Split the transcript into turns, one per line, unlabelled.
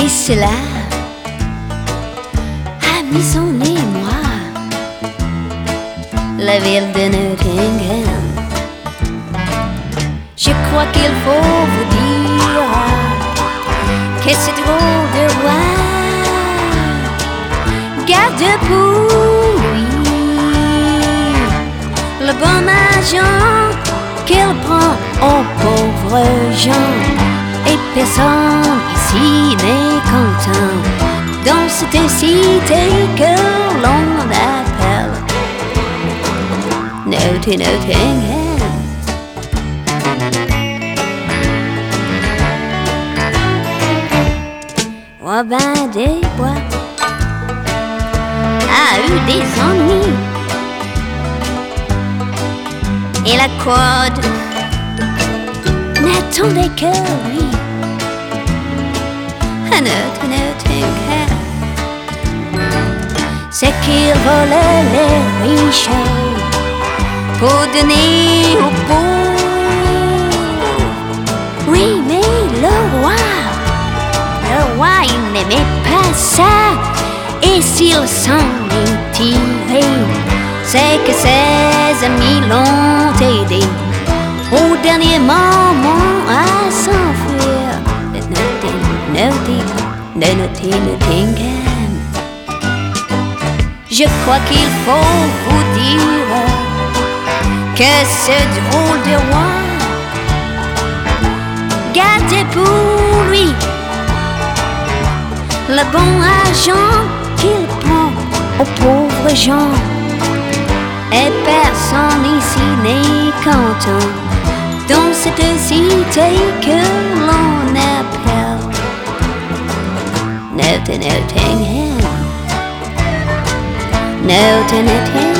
Et cela a mis son émoi la ville de Nottingham. Je crois qu'il faut vous dire que ce drôle de roi garde pour lui le bon argent qu'il prend aux pauvres gens. Et personne ici n'est content dans cette cité que l'on appelle Nottingham. Robin des Bois a eu des ennuis et la corde n'attendait que lui. À Nottingham, c'est qu'il volait les riches pour donner aux pauvres. Oui, mais le roi, il n'aimait pas ça. Et s'il s'en est tiré, c'est que ses amis l'ont aidé au dernier moment à s'enfuir de Nottingham. Je crois qu'il faut vous dire que ce drôle de roi gardait pour lui le bon argent qu'il prend aux pauvres gens. Et personne ici n'est content dans cette cité que l'on appelle Nottingham.